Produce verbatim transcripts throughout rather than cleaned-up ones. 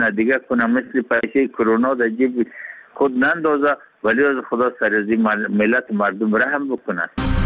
دیگه کنه مثل پیشه کرونا در جیب خود نندازه، ولی از خدا سر از ملت مردم رحم بکنه.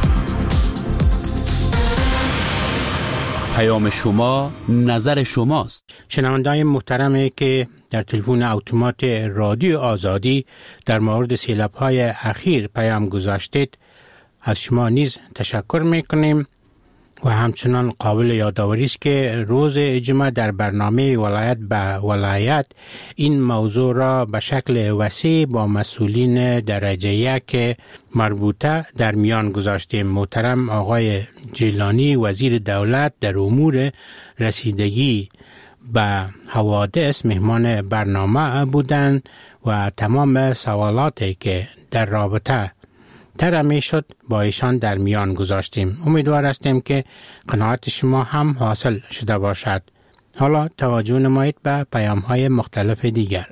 پیام شما نظر شماست. شنونده‌های محترمی که در تلفن اتومات رادیو آزادی در مورد سیلاب‌های اخیر پیام گذاشتید، از شما نیز تشکر می‌کنیم و همچنان قابل یادآوری است که روز جمعه در برنامه ولایت به ولایت این موضوع را به شکل وسیع با مسئولین درجه یک مربوطه در میان گذاشتیم. محترم آقای جیلانی وزیر دولت در امور رسیدگی به حوادث مهمان برنامه بودند و تمام سوالاتی که در رابطه تر می شد با ایشان در میان گذاشتیم. امیدوار هستیم که قناعت شما هم حاصل شده باشد. حالا توجه نمایید به پیام های مختلف دیگر.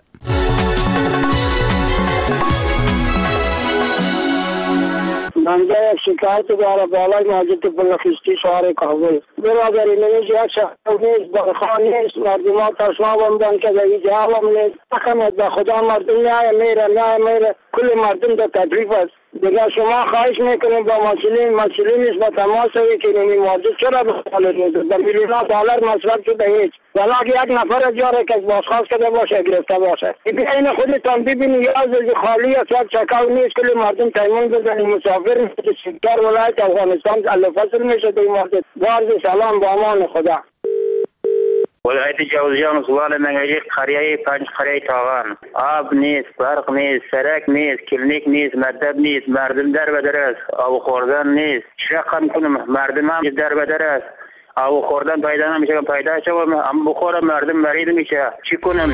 بنده شکایت داره بالای مسجد بلخیستی شهر کابل. برادر اینمیز یک شهر نیست، برخواه نیست، مردم ها تشما بمدن که در اینجا هم نیست. تخمت به خدا مردم نیای میره نیای میره، کل مردم در تدریف است. دیگه شما خواهش میکنیم با مسئولین مسئولین نیست با تماس هایی که نمی مسجد چرا بخوالید در میلیون دلار مصرف شده هیچ ولی اگه یک نفر جاره که بازخواست کرده باشه گرفته باشه این خودتان ببینی یاز خالی است یک چکاو نیست کلی مردم تیمون بزنی مسافر میشه شکر ولایت افغانستان الفصل میشه در این مسجد. بارز سلام با امان خدا. ولایت جوزجان سوال منگیق قریه پنج قریه تاغان آب نیست، برق نیست، سرک نیست، کلینیک نیست، مدد نیست، مردم در بدر است، آب خوردن نیست. شقم کنم مردم هم در بدر است، آب خوردن پیدا نمیشه، پیدا شوم هم بخورم مردم مریض میشه، چی کنم؟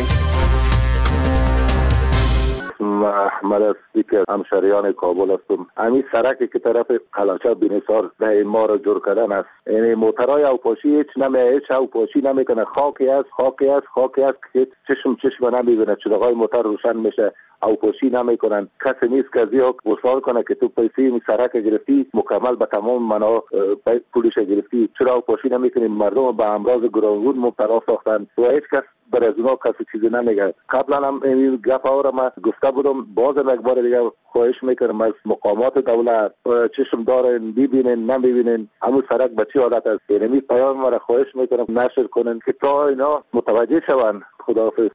محمد است که همشریان کابل هستم. همین سرکی که طرف قلاچه بینیسار در این ما را جور کردن است. یعنی موترهای اوپاشی هیچ نمی هیچ اوپاشی نمیکنه، خاکی است خاکی است خاکی است که چشم چشم نمیبینه، چراغای موتر روشن میشه، اوپاشی نمیکنن. کسی نیست که زیاد وصال کنه که تو پیسه این سرک گرفتی مکمل به تمام منا پولش گرفتی، چرا اوپاشی نمیکنیم؟ مردم به امراض گوناگون مبتلا ساختن و هیچ کس بر از اونا کسی چیزی نمیگه. قبلا هم این گپ ها را من گفته بودم، باز یک بار دیگه خواهش میکنم از مقامات دولت چشم دارن ببینن نمیبینن همون سرک به چه حالت است. یعنی پیام مرا خواهش میکنم نشر کنن که تا اینا متوجه شون. خداحافظ.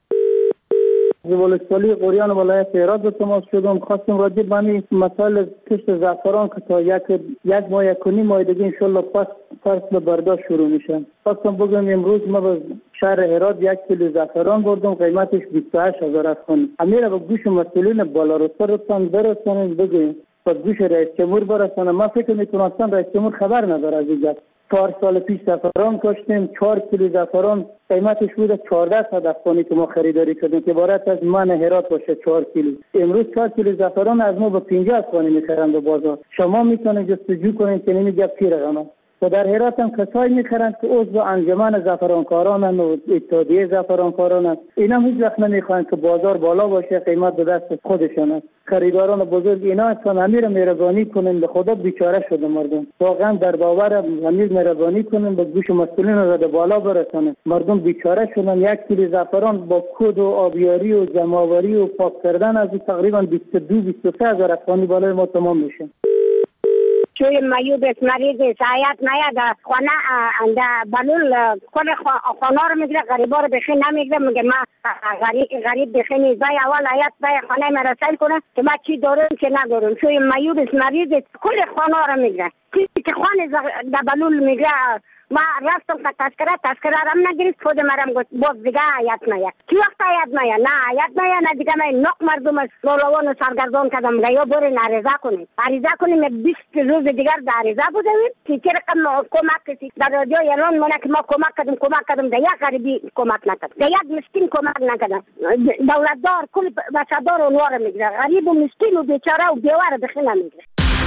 ولسوالی قریان ولایت هرات به تماس شدم. خواستم راجع به این مسائل کشت زعفران که تا یک یک ماه یک و نیم ماه دیگه انشالله پس فصل برداشت شروع میشه. خواستم بگم امروز ما به شهر هرات یک کیلو زعفران بردم، قیمتش بیست و هشت هزار افغانی. امیر به گوش مسئولین بالا رتبه برسانید بگویید، به گوش رئیس جمهور برسانه. من فکر میکنم اصلا رئیس جمهور خبر نداره از این. چهار سال پیش زعفران کاشتیم، چهار کیلو زعفران قیمتش بوده چهارده صد افغانی که ما خریداری کردیم که عبارت از من هرات باشه چهار کیلو. امروز چهار کیلو زعفران از ما به پنجاه افغانی میخرن به بازار. شما میتونید جستجو کنید که نمیگه چی رقمه. و در هرات هم کسایی میخرند که عضو انجمن زعفرانکاران و اتحادیه زعفرانکاران است. اینا هیچ وقت نمیخواهند که بازار بالا باشه، قیمت به دست خودشان است. خریداران بزرگ اینا اصلا امیر مهربانی کنن، به خدا بیچاره شده مردم. واقعا در باور امیر مهربانی کنن، به گوش مسئولین را به بالا برسانن. مردم بیچاره شدن. یک کیلو زعفران با کود و آبیاری و جمع‌آوری و پاک کردن از تقریبا بیست و دو بیست و سه هزار افغانی بالای ما تمام میشه. چوی مایوب است، مریض است، حیات نیاد خانه انده بلول کل خانه رو میگیره، غریبا رو بخی نمیگیره. میگه ما غریب غریب بخی نیست، بای اول حیات بای خانه ما رسل کنه که ما چی دارم چی ندارم. چوی مایوب است، مریض است، کل خانه رو میگیره. که خانه بلول میگیره. ما رفتم که تذکره تذکره رم نگیرید، خود مرم گفت باز دیگه حیات نیا. کی وقت حیات نیا؟ نه حیات نیا، نه دیگه من نق مردم از لولوان سرگردان کردم. یا برین عریضه کنید عریضه کنیم بیست روز دیگر در عریضه بودیم که چه رقم کمک کسی در رادیو اعلان مونه که ما کمک کردیم کمک کردیم. در یک غریبی کمک نکرد، در یک مسکین کمک نکرد. دولتدار کل بچه‌دار اونوار میگیره، غریب و مسکین و بیچاره و بیوار بخی نمیگیره.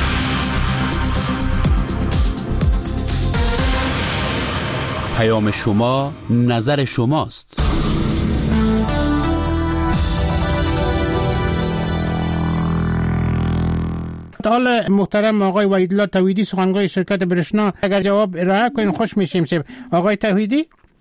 پیام شما نظر شماست. حالا محترم آقای وحیدالله توحیدی سخنگوی شرکت برشنا اگر جواب ارائه کنین خوش میشیم. آقای توحیدی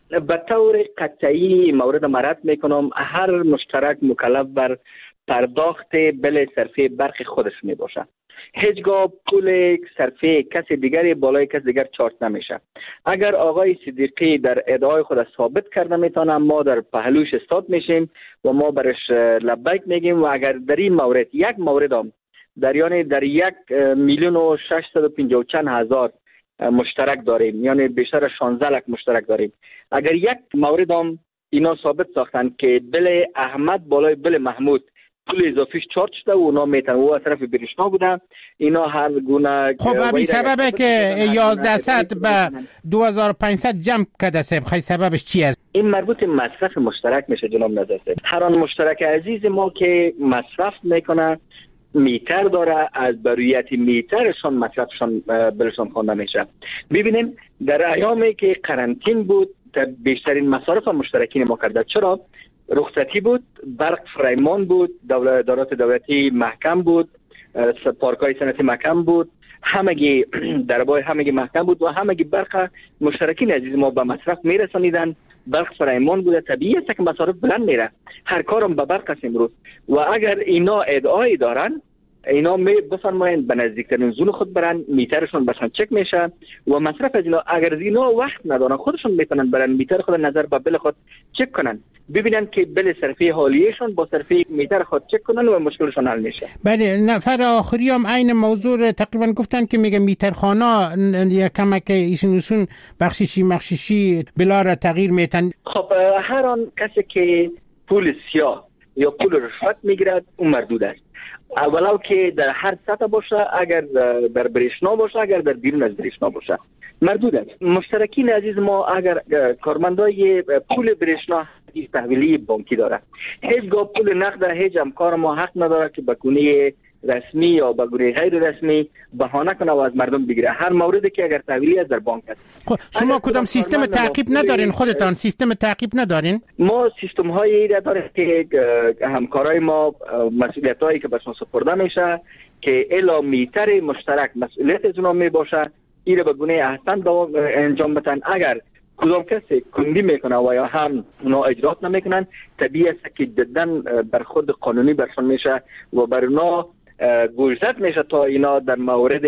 به طور قطعی مورد مرد میکنم هر مشترک مکلف بر پرداخت بل صرفه برق خودش می باشه. هیچگاه پول صرفه کسی دیگری بالای کسی دیگر چارج نمیشه. اگر آقای صدیقی در ادعای خود ثابت کرده میتونه، ما در پهلوش استاد میشیم و ما برش لبیک میگیم. و اگر در این مورد یک مورد هم در یعنی در یک میلیون و ششصد و پنجاه و چند هزار مشترک داریم، یعنی بیشتر از شانزده لک مشترک داریم، اگر یک مورد هم اینا ثابت ساختن که بل احمد بالای بل محمود پول اضافیش چارج شده و اونا میتونن او از طرف برشنا بودن، اینا هر گونه خب ابی سببه که یازده صد به دو هزار و پانصد جمع کرده سب خیلی سببش چی است؟ این مربوط مصرف مشترک میشه جناب نظر سب. هر آن مشترک عزیز ما که مصرف میکنه میتر داره، از برویت میترشان مصرفشان بلشان خوانده میشه. ببینیم در ایامی که قرنطین بود بیشترین مصارف مشترکین ما کرده. چرا؟ رخصتی بود، برق فریمان بود، دولت دارات دولتی محکم بود، پارکای صنعتی محکم بود، همگی دربای همگی محکم بود و همگی برق مشترکین عزیز ما به مصرف میرسانیدن. برق فریمان بوده، طبیعی است که مصارف بلند میره، هر کارم به برق است امروز. و اگر اینا ادعایی دارن، اینا می بفرمایند به نزدیکترین زون خود برن، میترشون بشن چک میشه و مصرف از اینا اگر از اینا وقت ندارن خودشون میتونن برن میتر خود نظر به بل خود چک کنن، ببینن که بل صرفه حالیهشون با صرفه میتر خود چک کنن و مشکلشون حل میشه. بله، نفر آخری هم عین موضوع تقریبا گفتن که میگه میترخانا یک کمک ایشون بخششی مخششی بلا را تغییر میتن. خب هر آن کسی که پول سیاه یا پول رشوت میگیرد اون مردود است، ولو که در هر سطح باشه، اگر در برشنا باشه، اگر در بیرون از برشنا باشه مردود است. مشترکین عزیز ما اگر کارمندای پول برشنا تحویلی بانکی داره، هیچگاه پول نقد هیچ همکار ما حق نداره که به گونه رسمی یا به گونه غیر رسمی بهانه کنه و از مردم بگیره. هر موردی که اگر تحویلی از در بانک است. خب شما کدام سیستم تعقیب ندارین؟ خودتان سیستم تعقیب ندارین؟ ما سیستم هایی داریم که همکارای ما مسئولیت هایی که بهشون سپرده میشه که الا میتر مشترک مسئولیت از اونا می باشه، این به گونه احسن انجام بدن. اگر کدام کسی کندی میکنه و یا هم اونا اجرات نمیکنن، طبیعی است که جدن برخورد قانونی برشون میشه و بر اونا گوشزد میشه تا اینا در مورد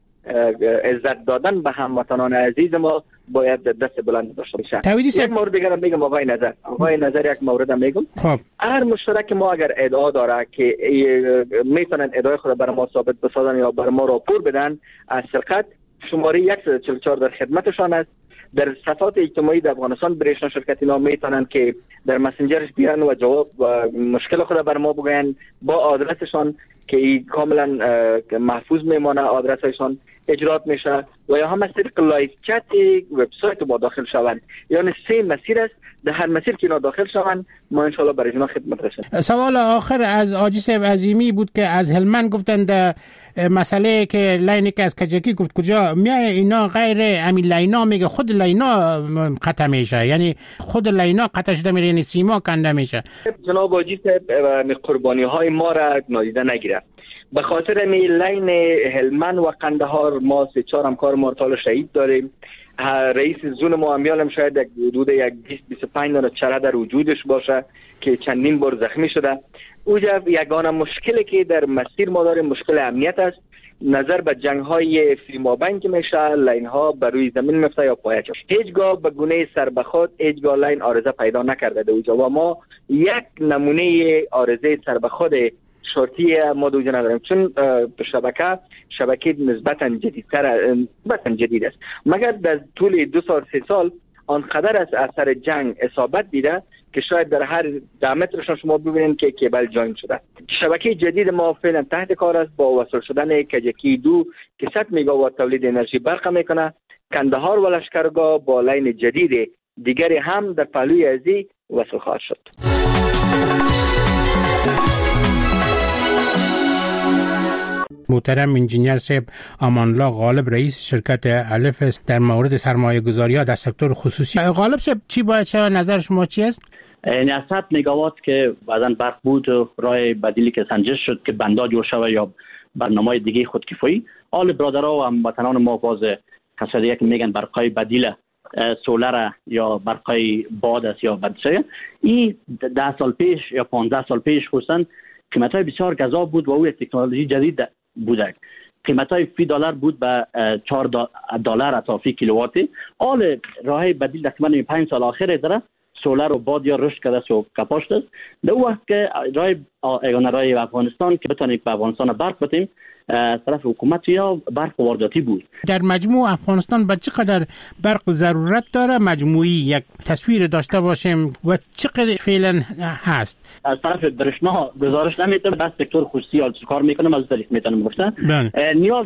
عزت دادن به هموطنان عزیز ما باید دست بلند داشته باشه. یک مورد دیگر میگم آقای نظر آقای نظر یک مورد میگم. خب هر مشترک ما اگر ادعا داره که میتونن ادعای خود برای ما ثابت بسازن یا برای ما راپور بدن از سرقت، شماره صد و چهل و چهار در خدمتشان است. در صفحات اجتماعی در افغانستان برشنا شرکت اینا میتونن که در مسنجرش بیان و جواب و مشکل خود بر ما بگوین با آدرسشان که ای کاملا محفوظ میمانه، آدرسشان اجرات میشه و یا هم از طریق لایو چت وبسایت ما داخل شوند. یعنی سه مسیر است، در هر مسیر که اینا داخل شوند ما ان شاء الله برای اینا خدمت رسیم. سوال آخر از آجی صاحب عظیمی بود که از هلمند گفتند مسئله که لاینی که از کجکی گفت کجا میای اینا غیر همین لاینا، میگه خود لاینا قطع میشه، یعنی خود لاینا قطع شده میره، یعنی سیما کنده میشه. جناب آجی صاحب قربانی های ما را نادیده نگیره. به خاطر می لین هلمند و قندهار ما سه چهار همکار مرتال شهید داریم. رئیس زون ما امیالم شاید یک حدود یک بیست بیست و پنج دانه چره در وجودش باشه که چندین بار زخمی شده. اوجا یگانه مشکلی که در مسیر ما داریم مشکل امنیت است. نظر به جنگ های فیمابنگ میشه، لین ها بر روی زمین میفته یا پایچ. هیچگاه به گونه سربخود هیچگاه لین آرزه پیدا نکرده در اوجا و ما یک نمونه آرزه سربخود شرطی ما دوجه نداریم، چون شبکه شبکه نسبتا جدیدتر نسبتا جدید است، مگر در طول دو سال سه سال آنقدر از اثر جنگ اصابت دیده که شاید در هر ده مترشان شما ببینید که کیبل جاین شده. شبکه جدید ما فعلا تحت کار است با وصل شدن کجکی دو که صد مگاوات تولید انرژی برق میکنه. کندهار و لشکرگاه با لین جدید دیگری هم در پهلوی ازی وصل خواهد شد. محترم انجینیر صاحب امانالله غالب رئیس شرکت الف است در مورد سرمایه گذاری ها در سکتور خصوصی. غالب صاحب چی باید چه نظر شما چی است؟ این صد مگاوات که بعداً برق بود و راه بدیلی که سنجش شد که بندا جور شود یا برنامه دیگه خودکفایی، آل برادرها و هموطنان ما باز کسایی که میگن برقای بدیل سولر یا برقای باد است یا بدسایه، این ده سال پیش یا پانزده سال پیش خصوصا قیمت های بسیار گذاب بود و او تکنولوژی جدید بوده. قیمت های فی دلار بود به چهار دلار اتا فی کیلوواتی. حال راه بدیل تقریبا پنج سال آخر داره سولر و باد یا رشد کرده و کپاشت است. در وقت که راه ایگان راه افغانستان که بتونیم به افغانستان برق بدیم طرف حکومت یا برق وارداتی بود. در مجموع افغانستان به چقدر برق ضرورت داره مجموعی یک تصویر داشته باشیم و چقدر فعلا هست؟ از طرف برشنا گزارش نمیده، بس سکتور خصوصی آلت کار میکنه، از طریق میتونم گفتن نیاز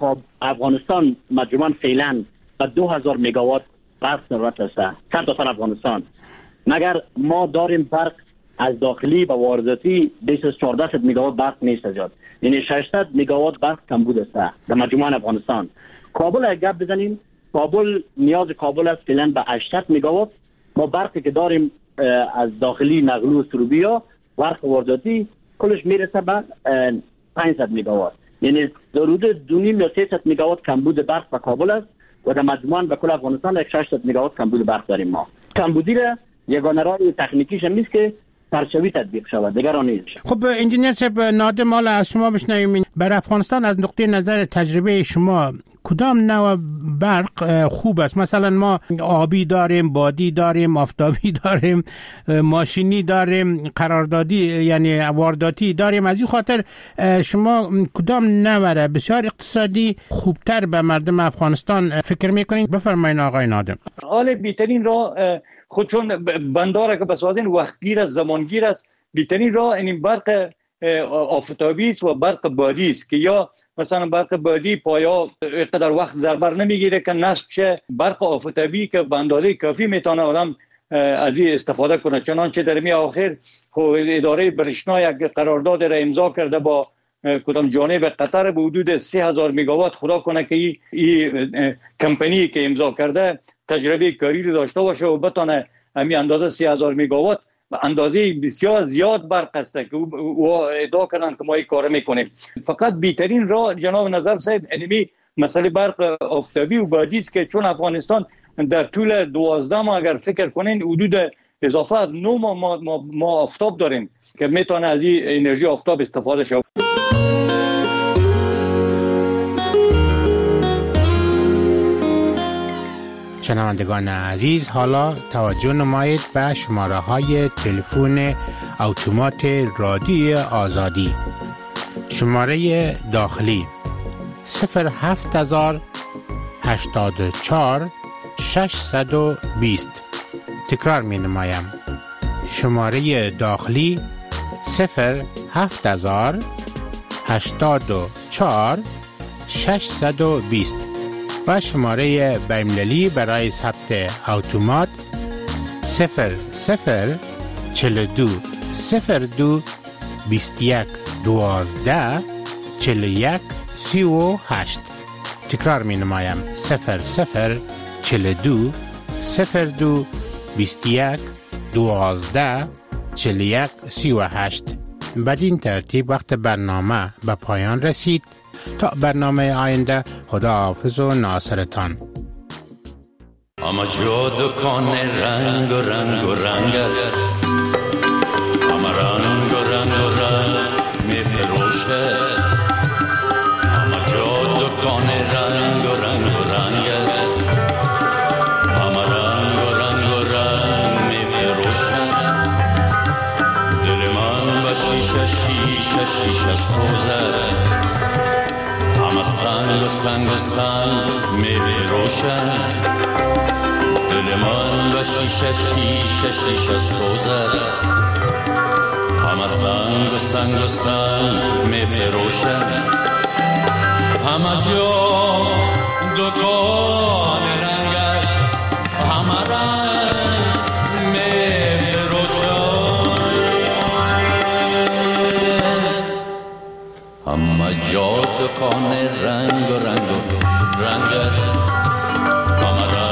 افغانستان مجموعاً فعلا به دو هزار مگاوات برق ضرورت است. سر تا سر افغانستان مگر ما داریم برق از داخلی و وارداتی بیست و چهارده مگاوات برق نیست زیاد، یعنی ششصد مگاوات برق کم بوده است در مجموع افغانستان. کابل اگر گپ بزنیم، کابل نیاز کابل است فعلا به هشتصد مگاوات. ما برقی که داریم از داخلی نقلو و سروبی ها برق وارداتی کلش میرسه به پانصد مگاوات، یعنی در حدود دو نیم یا سیصد مگاوات کمبود برق به کابل است و در مجموع به کل افغانستان ششصد مگاوات کمبود برق داریم. ما کمبودی را یگانه راه تکنیکیش هم نیست که پرچوی تطبیق شود، دیگر آن نیست. خب انجینیر صاحب نادم، حالا از شما بشنویم بر افغانستان از نقطه نظر تجربه شما کدام نوع برق خوب است؟ مثلا ما آبی داریم، بادی داریم، آفتابی داریم، ماشینی داریم، قراردادی یعنی وارداتی داریم. از این خاطر شما کدام نوع بسیار اقتصادی خوبتر به مردم افغانستان فکر میکنید؟ بفرمایید آقای نادم. حال بهترین راه خود چون بنداره که بسازین وقتگیر است، زمانگیر است، بهترین راه این برق آفتابی است و برق بادی است که یا مثلا برق بادی پایا اینقدر وقت در بر نمیگیره که نصب شه. برق آفتابی که به اندازه کافی میتونه آدم از این استفاده کنه. چنانچه در می آخر اداره برشنا یک قرارداد را امضا کرده با کدام جانب قطر به حدود سه هزار مگاوات. خدا کنه که این ای کمپانی که امضا کرده تجربه کاری رو داشته باشه و بتونه همین اندازه سه هزار مگاوات به اندازه بسیار زیاد برق است که او ادعا کردن که ما این کار میکنیم. فقط بهترین راه جناب نظر صاحب انمی مسئله برق آفتابی و بادی است که چون افغانستان در طول دوازده ماه اگر فکر کنین حدود اضافه از نه ماه ما, ما, ما آفتاب داریم که میتونه از این انرژی آفتاب استفاده شود. شنوندگان عزیز، حالا توجه نمایید به شماره های تلفن اتومات رادیو آزادی. شماره داخلی صفر هفت هزار هشتاد و چهار ششصد و بیست. تکرار می نمایم. شماره داخلی صفر هفت هزار هشتاد و چهار ششصد و بیست و شماره بین‌المللی برای ثبت اتومات صفر صفر چهل و دو صفر دو بیست و یک دوازده چهل و یک سی و هشت. تکرار می نمایم. صفر صفر چهل و دو صفر دو بیست و یک دوازده چهل و یک سی و هشت. بدین ترتیب وقت برنامه به پایان رسید. تا برنامه آینده، خدا حافظ و ناصرتان. اما جا دکان رنگ و رنگ و رنگ است، اما رنگ و رنگ و رنگ می فروشه. اما جا دکان رنگ و رنگ و رنگ است، اما رنگ و رنگ و رنگ می فروشه. دل من و شیشه شیشه شیشه سوزه، همه سنگ و سنگ و سنگ می فروشن. دل من و شیشه شیشه شیشه سوزه، همه سنگ و سنگ و سنگ می فروشن. همه جا دکان رنگ است، همه رنگ می فروشن. همه جا دکان رنگ و رنگ و رنگ است، همه رنگ